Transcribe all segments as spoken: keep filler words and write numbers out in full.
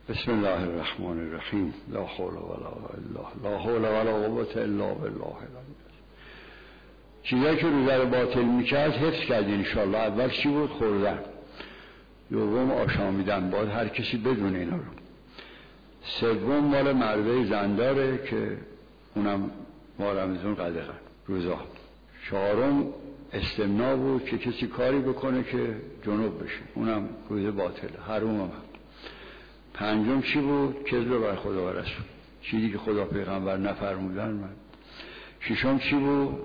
بسم الله الرحمن الرحیم. لا حول ولا الا لا حول ولا قوة الا بالله. چیزایی که روزه رو باطل میکرد حفظ کردین انشاءالله. اول چی بود؟ خوردن. دوم آشامیدن، باید هر کسی بدونه اینا رو. سوم مال مرده زنداره که اونم ما رمضان قدقن روزا. چهارم استمنا بود که کسی کاری بکنه که جنوب بشه، اونم روزه باطله، حروم هم. پنجم چی بود؟ کذب بر خدا و رسول، چیزی که خدا پیغمبر نفرمودن. من ششم چی بود؟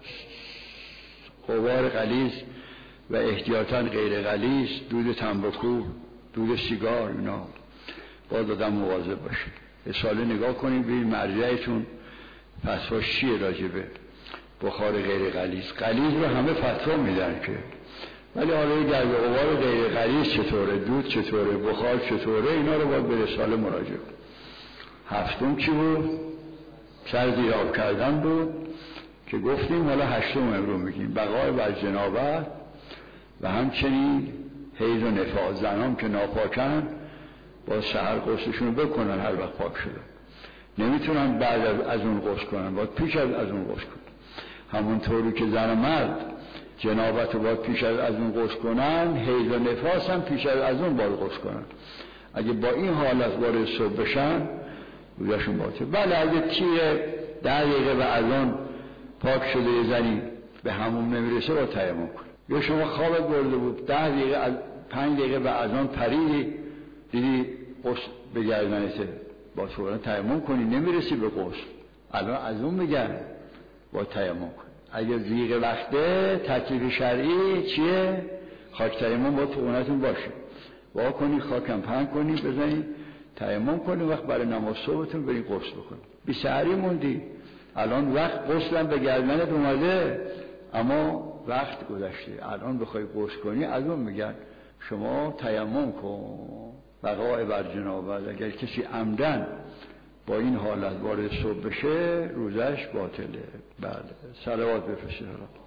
غبار غلیظ و احتیاطاً غیر غلیظ، دود تنباکو، دود سیگار، اینا باید آدم مواظب باشه. رساله نگاه کنید ببین مرجعتون فتواش چیه راجبه بخار غیر غلیظ. غلیظ رو همه فتوا میدن که، ولی حالا گرد و غبار غیر غلیظ چطوره، دود چطوره، بخار چطوره، اینا رو باید به رساله مراجعه کنید. هفتم چی بود؟ سر زیر آب کردن بود که گفتیم، حالا هشتم امروز میگیم بقای بر جنابت و همچنین حیض و نفاس. زنان که ناپاکن با سحر غسلشون بکنن هر وقت پاک شدن، نمیتونن بعد از اون غسل کنن، باید پیش از اون غسل کنن. همون طوری که زن و مرد جنابت رو باید پیش از اون غسل کنن، حیض و نفاس هم پیش از اون باید غسل کنن. اگه با این حالت وارد صبح بشن روزشون باطل. بله اگه تیر ده دقیقه و از اون پاک شده یه زنی به همون نمیرسه با تیمم کن. یا شما خوابت برده بود ده دقیقه از پنج دقیقه و از اون پریدی دیدی غسل به گردنته، با فوراً تیمم کنی، نمیرسی به غسل. الان از اون میگن با تیمم کن. اگه زیغ وقته تکلیف شرعی چیه؟ خاک تیمم با تو خونتون باشه، وا کنی خاکم پهن کنی بزنی تیمم کنی، وقت برای نماز صبحتون برین غسل بکنی. بی سحری موندی، الان وقت غسلم به گردنت اومده اما وقت گذشته، الان بخوای غسل کنی از اون میگن شما تیمم کن بقای بر جنابت. اگر کسی عمدن با این حالت وارد صبح بشه روزش باطله. بله صلوات بفرستید.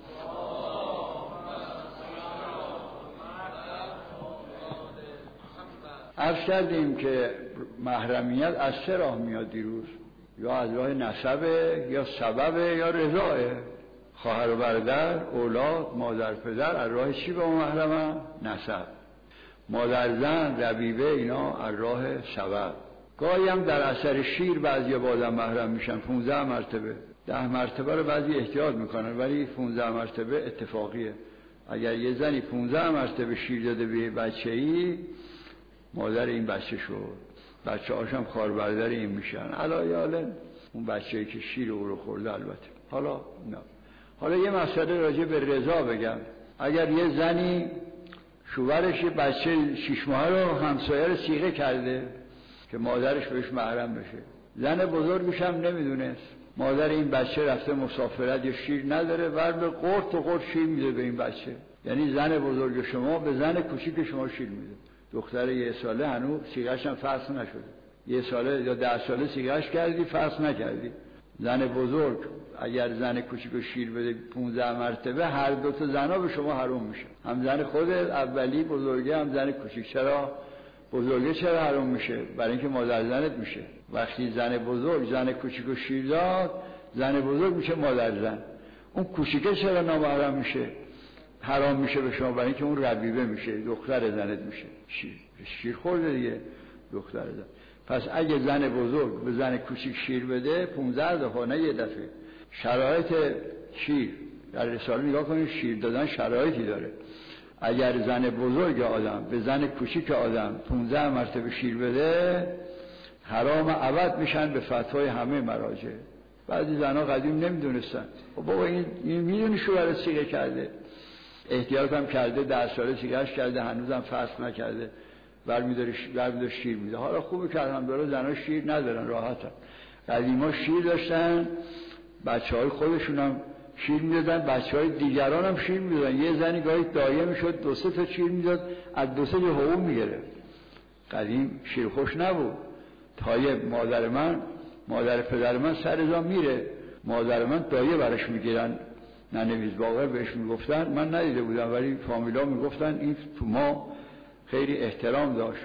عرض کردیم که محرمیت از سه راه میاد دیروز، یا از راه نسبه یا سببه یا رضایه. خواهر و برادر، اولاد، مادر پدر از راه چی با محرمه؟ نسب. مادر زن، ربیبه، اینا از راه سبب. گاهی هم در اثر شیر بعضی با آدم محرم میشن، پونزده مرتبه. ده مرتبه رو بعضی احتیاط میکنن ولی پونزده مرتبه اتفاقیه. اگر یه زنی پونزده مرتبه شیر داده به بچه‌ای، مادر این بچه شد، بچه هاشم خواهر برادر این میشن، علایاله اون بچه‌ای که شیر او رو خورده. البته حالا نه. حالا یه مسئله راجع به رضا بگم. اگر یه زنی شوهرش یه بچه شش ماهه رو همسایه رو صیغه کرده که مادرش بهش محرم بشه، زن بزرگش هم نمیدونست، مادر این بچه رفته مسافرت یا شیر نداره، ور به قرط و قرط شیر میده به این بچه. یعنی زن بزرگ شما به زن کوچیک شما شیر میده. دختر یه ساله هنوز صیغه‌ش هم فصل نشده، یه ساله یا ده ساله صیغه‌اش کردی فصل نکردی. زن بزرگ اگر زن کوچیکو شیر بده پونزده مرتبه، هر دو تا زنا به شما حرام میشه. هم زن خودت اولی بزرگه، هم زن کوچیک. چرا بزرگه چرا حرام میشه؟ برای اینکه مادر زنت میشه. وقتی زن بزرگ زن کوچیکو شیر داد، زن بزرگ میشه مادر زن. اون کوچیکه چرا نامحرم میشه؟ حرام میشه به شما، برای اینکه اون ربیبه میشه، دختر زنت میشه. شیر شیر خورده دیگه، دختر زن. پس اگه زن بزرگ به زن کوچیک شیر بده پونزده دفعه نه یه دفعه. شرایط شیر در رساله نگاه کنید، شیر دادن شرایطی داره. اگر زن بزرگ آدم به زن کوچیک آدم پونزده مرتبه شیر بده، حرام ابد میشن به فتوای همه مراجع. بعضی زنها قدیم نمیدونستن، بابا این, این میدونی شوهر صیغه کرده، احتیاط هم کرده، ده ساله صیغه‌اش کرده، هنوزم فصل نکرده، برمی‌داره برمی‌داره شیر میده. حالا خوبه که الحمدلله زنها شیر ندارن، راحتن. قدیما شیر داشتن، بچه‌های خودشون هم شیر میدادن، بچه‌های دیگران هم شیر میدادن. یه زنی گاهی دایه میشد دو سه تا شیر میداد، از دو سه تا حقوق میگرفت. قدیم شیر خوش نبود. طایب مادر من، مادر پدر من سر رضا میره، مادر من دایه برش میگیرن، ننویز باقر بهش میگفتن. من ندیده بودم ولی فامیلا میگفتن این تو ما خیلی احترام داشت.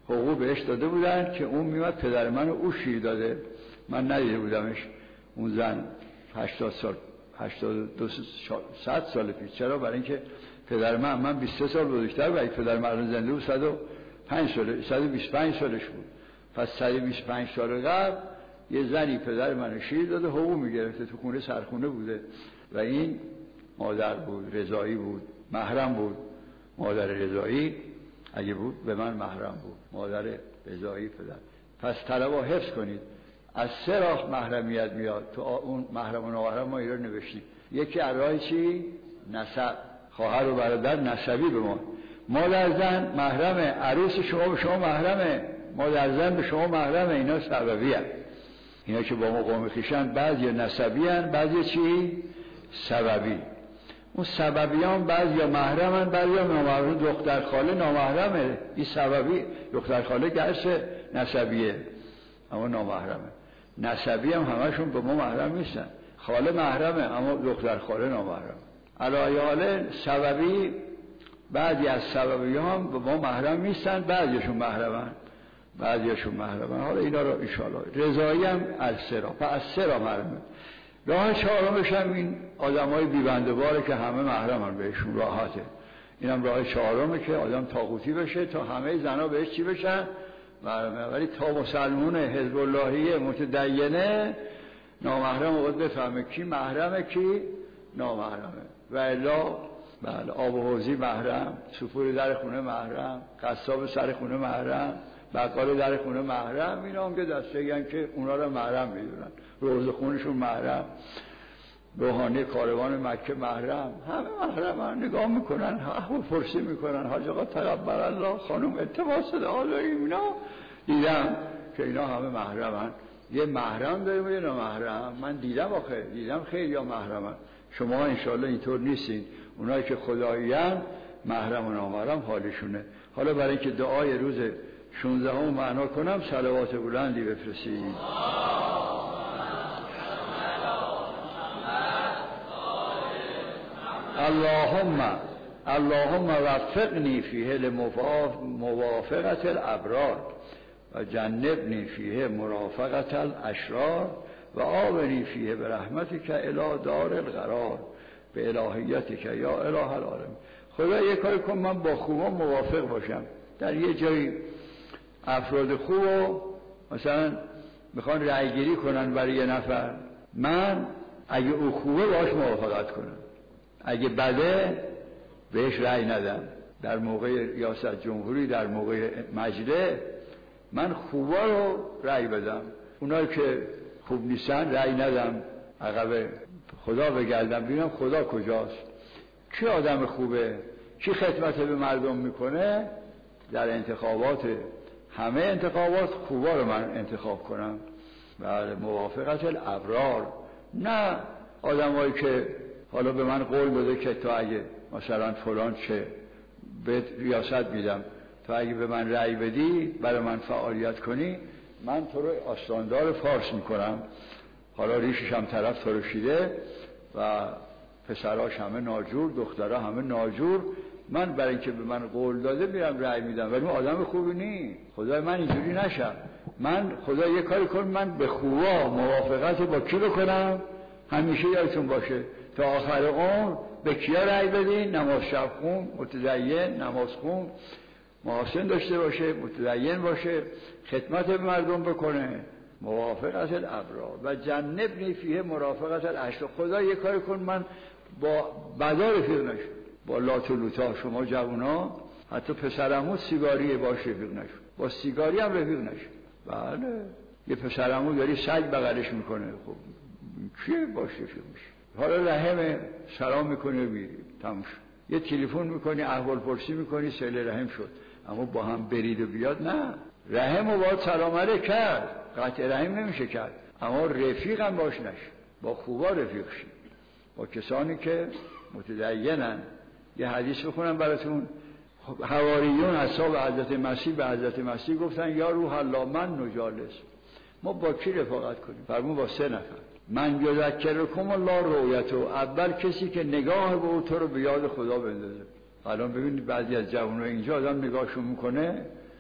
حقوق بهش داده بودن که اون میومد پدر منو او شیر داده، من ندیده بودمش اون زن هشتاد سال هشتاد و دو صد سال پیش. چرا؟ برای اینکه پدر من من بیست و سه سال بزرگتر بود، پدر من زنده بود صد و پنج سال صد و بیست و پنج سالش بود. پس صد و بیست و پنج سال قبل یه زنی پدر منو شیر داده، حقوق میگرفته، تو خونه سرخونه بوده و این مادر بود، رضایی بود، محرم بود. مادر رضایی اگه بود به من محرم بود، مادر رضایی پدر. پس طلبا حفظ کنید، از سه راه محرمیت میاد. تو اون محرم و نامحرم ما ایران نوشتیم. یکی از راه چی؟ نسب، خواهر و برادر نسبی به ما. مادر زن محرمه، عروس شما به شما محرمه، مادر زن به شما محرمه. اینا سببی هست. اینا که با ما قوم خویشن بعضی نسبی هن، بعضی چی؟ سببی. اون سببیان بعضی محرمن، بعضی نامحرم. دختر خاله نامحرمه، این سببی. دختر خاله گرس نسبیه اما نامحرمه. نسبی هم همشون به ما محرم نیستن. خاله محرمه اما دختر خاله نامحرمه. علی حال سببی، بعضی از سببی هم به ما محرم نیستن، بعضیشون محرمن، بعضیشون محرمن. حالا اینا رو ان شاء الله. رضایی هم از سه راه، از سه راه محرمه. راه چهارمش هم این آدمای بی بنده باره که همه محرمن، بهشون راحته. اینم راه چهارمه که آدم طاغوتی بشه تا همه زنا بهش چی بشن؟ محرمه. ولی تا مسلمون حزب اللهی متدینه نامحرم وقت بفهمه کی محرمه کی نامحرمه. و الا بله، آب و حوضی محرم، سفور در خونه محرم، قصاب سر خونه محرم، بقال در خونه محرم. اینا هم که دستگیرن که اونا رو محرم میدونن. روز خونشون محرم، روحانی کاروان مکه محرم، همه محرم. نگاه میکنن، احوال پرسی میکنن، حاج آقا تقبل الله، خانم التماس دعا داریم. اینا دیدم که اینا همه محرمن. یه محرم داریم و یه نامحرم. من دیدم آخه دیدم خیلی ها محرمن. شما انشالله اینطور نیستین. اونایی که خداییان محرم و نامحرم حالشونه. حالا برای اینکه دعای روز شانزده هم معنا کنم، صلوات بلندی بفرستید. اللهم اللهم وفقنی فیه لموافقت الابرار و جنبنی فیه مرافقت الاشرار و آونی فیه برحمتک الی دار القرار به الهیتک یا اله العالمین. خدا یک کاری کن من با خوبا موافق باشم. در یه جایی افراد خوب مثلا میخوان رأی گیری کنن برای یه نفر، من اگه او خوبه باش موافقت کنم، اگه بده بهش رأی ندم. در موقع ریاست جمهوری، در موقع مجلس، من خوبا رو رأی بدم، اونایی که خوب نیستن رأی ندم. عقب خدا بگردم ببینم خدا کجاست، کی آدم خوبه، کی خدمت به مردم میکنه. در انتخابات، همه انتخابات خوبا رو من انتخاب کنم. بله، موافقت الابرار، نه آدمایی که حالا به من قول بده که تو اگه مثلا فلان چه به ریاست میدم، تو اگه به من رأی بدی، برای من فعالیت کنی، من تو رو آستاندار فارس میکنم. حالا ریشش هم طرف ترشیده و پسراش همه ناجور، دخترها همه ناجور. من برای اینکه به من قول داده میرم رأی میدم، ولی من آدم خوبی نی. خدای من اینجوری نشم. من خدا یه کاری کن، من به خوبا موافقت با کی بکنم؟ همیشه یادتون باشه تا آخر عمر به کیا رأی بدین؟ نماز شب خون، متدین، نماز خون، محاسن داشته باشه، متدین باشه، خدمت به مردم بکنه، موافقت الابرار و جنبنی فیه مرافقت الاشرار. خدا یه کاری کن من با بدا رفیق نشم، با لات و لوتا. شما جوونا حتی پسرمو سیگاری باش رفیق نشم، با سیگاری هم رفیق نشم. بله، یه پسرمو داری سگ بغلش میکنه، خب کیه باش رفیق میشه؟ حالا رحم سلام میکنه میری، تموم شد. یه تلفن میکنی، احوال پرسی میکنی، صله رحم شد. اما با هم برید و بیاد نه. رحم و باید سلام علیک کرد، قطع رحم نمیشه کرد، اما رفیق هم باش نشه. با خوبا رفیق شید، با کسانی که متدینن. یه حدیث بخونم براتون. حواریون اصحاب حضرت مسیح به حضرت مسیح گفتن یا روح الله من نجالس، ما با کی رفاقت کنیم؟ فرمود با سه نفر. من یذکرکم الله رؤیته، اول کسی که نگاه به او تو رو به یاد خدا بندازه. الان ببینید بعضی از جوانان اینجا آدم نگاهشون میکنه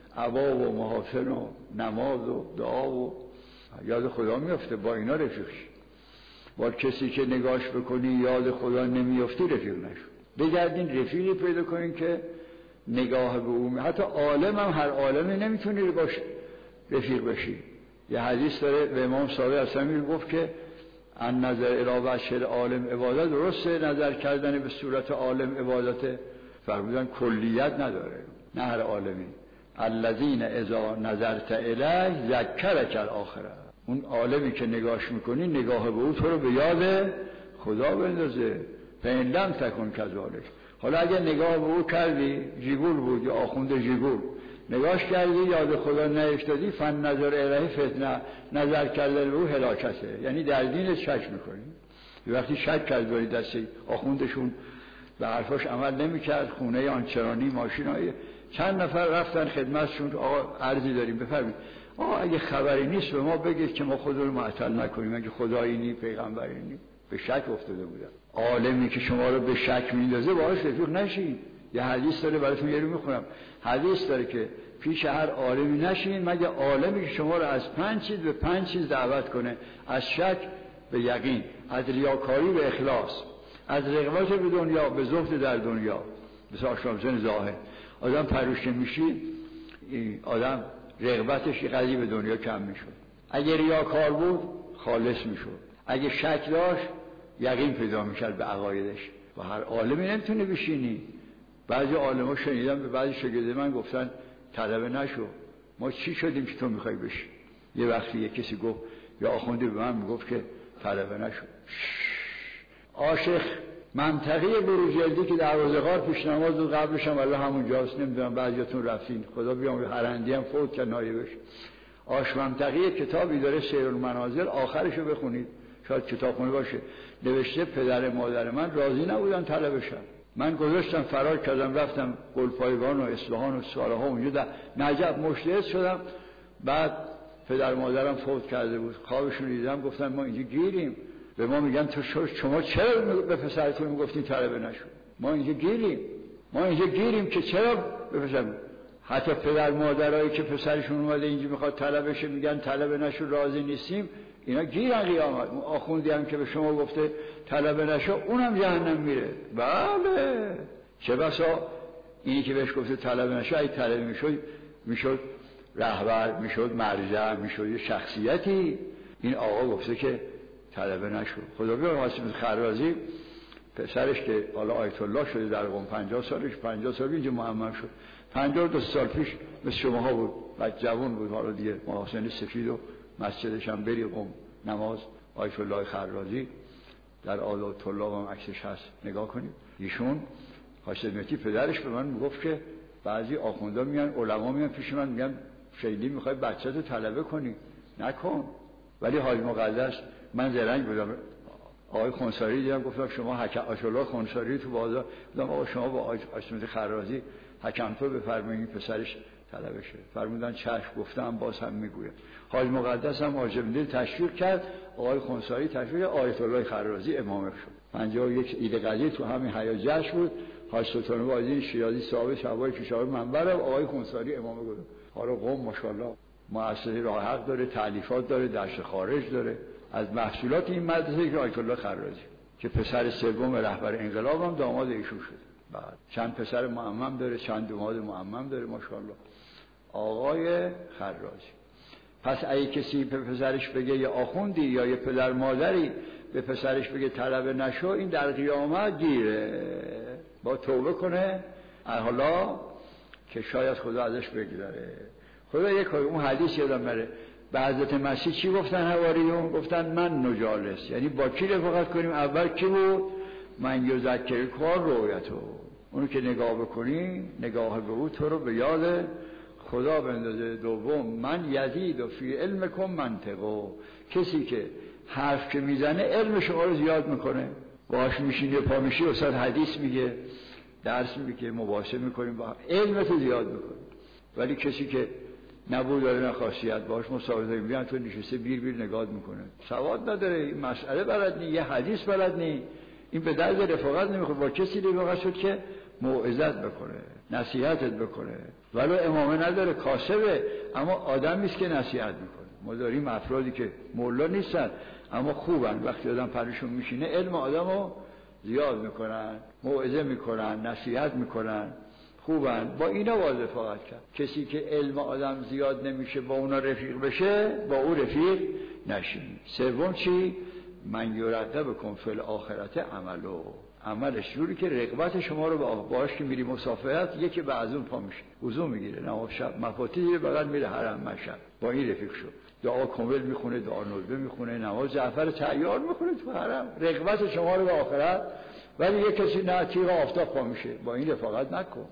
عبا و محاسن و نماز و دعا و یاد خدا میفته، با اینا رفیق شی. با کسی که نگاش بکنی یاد خدا نمیفتی رفیق نشو. بگردین رفیقی پیدا کنین که نگاه به اون، حتی عالم هم هر عالمی نمیتونی باش رفیق بشی. یه حدیث داره به امام صادق اصلا میگفت که ان نظر الی وجه عالم عبادت، درسته نظر کردن به صورت عالم عبادت، فرمودن کلیت نداره، نه هر عالمی. الذین اذا نظرت الیه ذکرک الاخره، اون عالمی که نگاش میکنی نگاه به او تو رو به یاد خدا بندازه. فإن لم تکن کذالک، حالا اگه نگاه به او کردی جیگول بود یا آخوند جیگول، نگاش کردی یاد خدا نیفتادی، فن نظر الیه فتنه، نظر کردن به او هلاکته، یعنی در دینت شک میکنی. یه وقتی شک کرد ولی دستی آخوندشون به حرفاش عمل نمیکرد، خونه آنچرانی ماشینای چند نفر رفتن خدمتشون، آقا عرضی داریم بفرمایید. آقا اگه خبری نیست به ما بگید که ما خود رو معطل نکنیم، اگه خدایی نی پیغمبری نی. به شک افتاده بودن. عالمی که شما رو به شک میندازه باهاش رفیق نشین. یه حدیث داره براتون یه رو میخونم، حدیث داره که پیش هر عالمی نشین مگه عالمی که شما رو از پنج چیز به پنج چیز دعوت کنه، از شک به یقین، از ریاکاری به اخلاص، از رغبت به دنیا به زهد در دنیا. مثل آشنامزن ظاهر، آدم پروشته میشی آدم رغبتش یه قضیه به دنیا کم میشد، اگه ریاکار بود خالص میشد، اگه شک داشت یقین پیدا میشد به عقایدش. و هر عالمی نمیتونه بشینی. بعضی عالما شنیدم به بعضی شاگرد من گفتن طلبه نشو، ما چی شدیم که تو میخوای بشی؟ یه وقتی یه کسی گفت یا آخوندی به من میگفت که طلبه نشو. عاشق منطقه بروجردی که دروازه غار پیش نماز بود، قبلش هم الله همونجاست، نمیدونم بعضیاتون رفتین، خدا بیام هرندی هم فوت که نایبش. آش منطقه کتابی داره سیرالمنازل، آخرشو بخونید، شاید کتابخونه باشه، نوشته پدر مادر من راضی نبودن طلبشم، من گذاشتم فرار کردم رفتم گلپایگان و اصفهان و سالها اونجا در نجف مشتهد شدم. بعد پدر مادرم فوت کرده بود، خوابشون دیدم، گفتن ما اینجا گیریم. به ما میگن تو شما چرا به پسرتون میگفتین طلبه نشو؟ ما اینجا گیریم، ما اینجا گیریم که چرا به پسر. حتی پدر مادرایی که پسرشون اومده اینجا میخواد طلبه شه میگن طلبه نشو راضی نیستیم، اینا گیرن قیامت. اون آخوندی هم که به شما گفته طلبه نشو اونم جهنم میره. بله چه بسا اینی که بهش گفته طلبه نشو اگه طلبه میشد میشد رهبر، میشد مرجع، میشد یه شخصیتی. این آقا گفته که طلبه نشو. خدا بیار حاسم خرازی پسرش که حالا آیت الله شده در قم، پنجاه سالش پنجاه سال اینجا معمم شد، پنجاه و دو سال پیش مثل شماها بود، بعد جوان بود، حالا دیگه محاسن سفید و مسجدش هم بری قم نماز. آیت الله خرازی در آل طلاب هم عکسش هست، نگاه کنید. ایشون حاسمتی پدرش به من میگفت که بعضی آخوندا میان علما میان پیش من میگن شیلی میخوای بچه‌تو طلبه کنی نکن. ولی حاج مقدس من زرنگ بودم، آقای خونساری دیدم گفتم شما حکم آشولا خونساری تو بازار، گفتم آقا شما با حاسمتی خرازی حکم تو بفرمایید پسرش طلبه شه. فرمودن چشم. گفتم باز هم میگویم. حاج مقدس هم حاجب تشویق کرد، آقای خونساری تشویق، آیت الله خرازی امام شد. پنجاه و یک عید قضیه تو همین حیا جشن بود. حاج سلطان واعظین شیرازی صاحب شبای پیشاور منبر، آقای خونساری امام بود. حالا قم ماشاءالله مؤسسه راه حق داره، تالیفات داره، درس خارج داره. از محصولات این مدرسه که آیت الله خرازی که پسر سوم رهبر انقلاب هم داماد ایشون شده. بعد چند پسر معمم داره، چند داماد معمم داره ماشاءالله آقای خرازی. پس اگه کسی به پسرش بگه یه آخوندی یا یه پدر مادری به پسرش بگه طلبه نشو، این در قیامت گیره، با توبه کنه حالا که شاید خدا ازش بگذره. خدا یک اون حدیث یادم نره، به حضرت مسیح چی گفتن حواریون؟ گفتن من نجالس، یعنی با کی رفاقت کنیم؟ اول کی بود؟ من یذکر کار رویتو، اونو که نگاه بکنی نگاه به او تو رو به یاد خدا بندازه. دوم من یزید و فی علمکم منطقو، کسی که حرف که میزنه علم شما رو زیاد میکنه، باهاش میشینی پا میشی استاد حدیث میگه، درس میگه، مباحثه میکنیم با هم، علمتو زیاد میکنه. ولی کسی که نبود داره نه خاصیت، باهاش مصاحبه میگن تو نشسته بیر بیر نگاه میکنه، سواد نداره، این مسئله بلد نی، یه حدیث بلد نی، این به درد رفاقت نمیخوره. با کسی رفاقت شد که موعظت بکنه. نصیحتت بکنه، ولو امامه نداره، کاسبه، اما آدمی است که نصیحت میکنه. ما داریم افرادی که مولا نیستن اما خوبن، وقتی آدم پرشون میشینه علم آدمو زیاد میکنن، موعظه میکنن، نصیحت میکنن، خوبن. با اینا باید رفاقت کرد. کسی که علم آدم زیاد نمیشه با اونا رفیق بشه، با او رفیق نشین. سوم چی؟ من یرغب بکن فی الاخرت عملو، عملش جوری که رغبت شما رو باهاش که میری مسافرت یکی بعد اون پا میشه، وضو میگیره، نماز شب مفاتیح میره بغل میره حرم مشهد، با این رفیق شد، دعا کامل میخونه، دعا ندبه میخونه، نماز جعفر تیار میخونه تو حرم، رغبت شما رو به آخرت. ولی یک کسی نه تیغ آفتاب پا میشه، با این رفاقت نکن.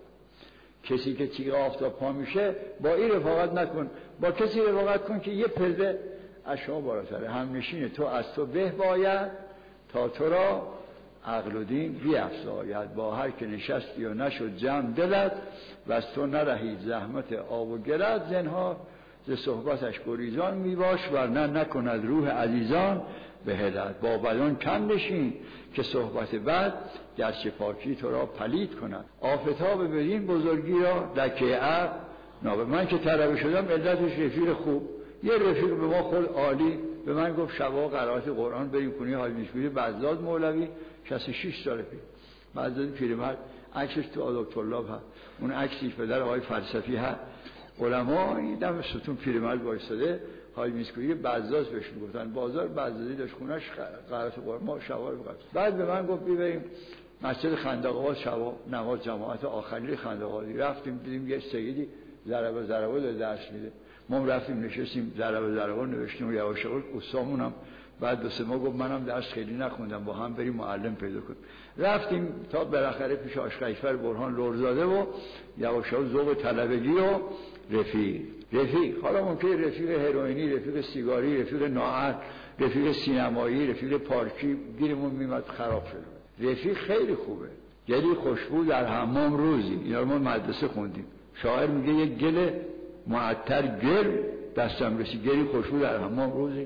کسی که تیغ آفتاب پا میشه با این رفاقت نکن، با کسی رفاقت کن که یه پله از شما بالاتره، هم نشینه، تو از تو به باید تا تو را عقل و دین بیفزاید. با هر که نشستی و نشد جمع دلت، و از تو نرهید زحمت آب و گلت، زنها ز صحبتش گریزان میباش، ورنه نکند روح عزیزان به هدت. با بدان کم نشین که صحبت بد گرچه پاکی تو را پلید کند. آفتاب بدین بزرگی را دکه عقل نابه. من که طلبه شدم علتش رفیق خوب، یه رفیق به ما خود عالی به من گفت شبا قرائت قرآن بریم کنی حال میشوری. بزداد مولوی شصت و شش ساله پیش، بزداد پیرمرد، عکسش تو آداب طلاب هست، اون عکسی پدر آقای فلسفی هست، علما این دم ستون پیرمرد وایساده حال میشوری. بزداد بهش میگفتن، بازار بزدادی داشت، خونش قرائت قرآن، ما شبا رو بگفتیم. بعد به من گفت بریم مسجد خندق‌آباد شبا نماز جماعت آخری خندق‌آبادی. رفتیم دیدیم یه سیدی ضربه ضربه داره درس میده، ما رفتیم نشستیم ضربه ضربه نوشتیم و یواش یواش استادمونم بعد دو سه ماه گفت منم درس خیلی نخوندم، با هم بریم معلم پیدا کنیم. رفتیم تا بالاخره پیش آشقیفر برهان لورزاده و یواش یواش ذوق طلبگی و رفیق رفیق حالا ممکنه رفیق هروئینی، رفیق سیگاری، رفیق ناعت، رفیق سینمایی، رفیق پارکی گیرمون میمد خراب شده. رفیق خیلی خوبه. گلی خوشبو در حمام روزی، اینا رو ما مدرسه خوندیم. شاعر میگه یک گل معطر گل دستم رسید، گلی خوشبو در حمام روزی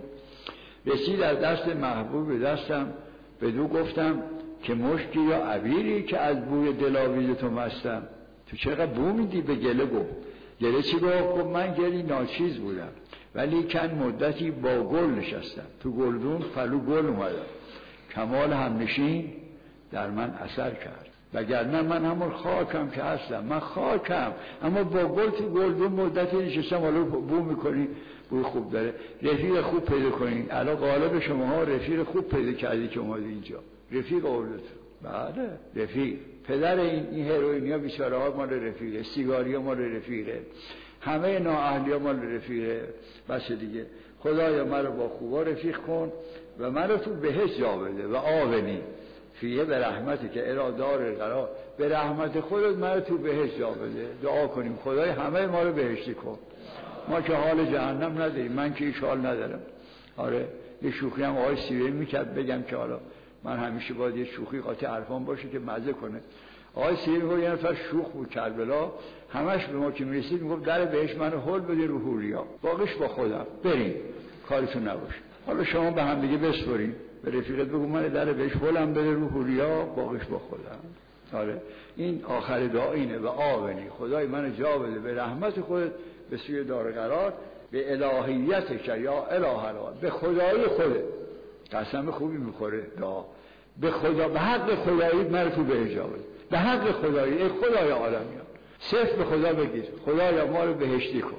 رسید در دست محبوب به دستم، بدو گفتم که مشکی یا عبیری که از بوی دلاویز تو مستم. تو چقدر بو میدی؟ به گله گفت. گله چی گفت؟ گفت من گلی ناچیز بودم ولی کن مدتی با گل نشستم، تو گلدون پلو گل اومدم، کمال همنشین در من اثر کرد. وگرنه من همون خاکم که هستم، من خاکم اما با گل تو گلدون مدتی نشستم. حالا بو میکنی، بوی خوب داره. رفیق خوب پیدا کنین. الان غالب شما ها رفیق خوب پیدا کردی که اومدی اینجا، رفیق آوردت. بله رفیق. پدر این این هروئینیا بیچاره ها مال رفیقه، سیگاریا مال رفیقه، همه نااهلیا مال رفیقه. بس دیگه خدایا من رو با خوبا رفیق کن و من رو تو بهشت جا بده و آونی فیه به رحمتی که ارادار قرار، به رحمت خودت من رو تو بهشت جا بده. دعا کنیم خدای همه ما رو بهشتی کن. ما که حال جهنم نداریم، من که ایش حال ندارم. آره یه شوخی هم آقای سیوی میکرد، بگم که حالا من همیشه باید یه شوخی قاطع عرفان باشه که مزه کنه. آقای سیوی میگفت یه نفر شوخ بود کربلا، همش به ما که میرسید میگفت در بهشت منو هول بده رو حوریا، باقیش با خودم، بریم کارتون نباشه. حالا شما به هم دیگه بسپرین، به رفیقت بگو من در بهشت هولم بده رو حوریا، باقیش با خودم. آره این آخر دعا اینه و آونی خدای من جا بده به رحمت خودت به سوی دار قرار، به الهیتش یا اله الهات، به خدای خودت. قسم خوبی میخوره دعا، به خدا، به حق خدایی من تو به اجابه، به حق خدایی. ای خدای عالمیان صرف به خدا بگیر خدایا ما رو بهشتی کن،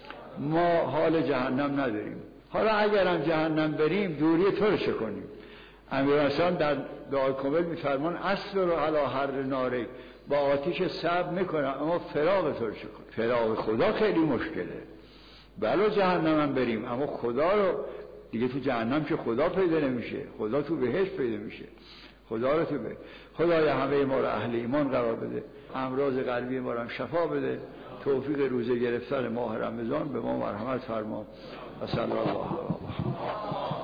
ما حال جهنم نداریم. حالا اگرم جهنم بریم دوری تو رو چه کنیم؟ امیرحسن در دعای کامل میفرمان اصل رو علی حر ناره، با آتیش صبر میکنم اما فراغ تو رو چه کنیم؟ فراغ خدا خیلی مشکله. بله جهنم هم بریم اما خدا رو دیگه تو جهنم که خدا پیدا نمیشه، خدا تو بهشت پیدا میشه. خدا رو تو به خدای همه ما رو اهل ایمان قرار بده، امراض قلبی ما رو هم شفا بده، توفیق روزه گرفتن ماه رمضان به ما مرحمت فرما. و صلی الله علیه و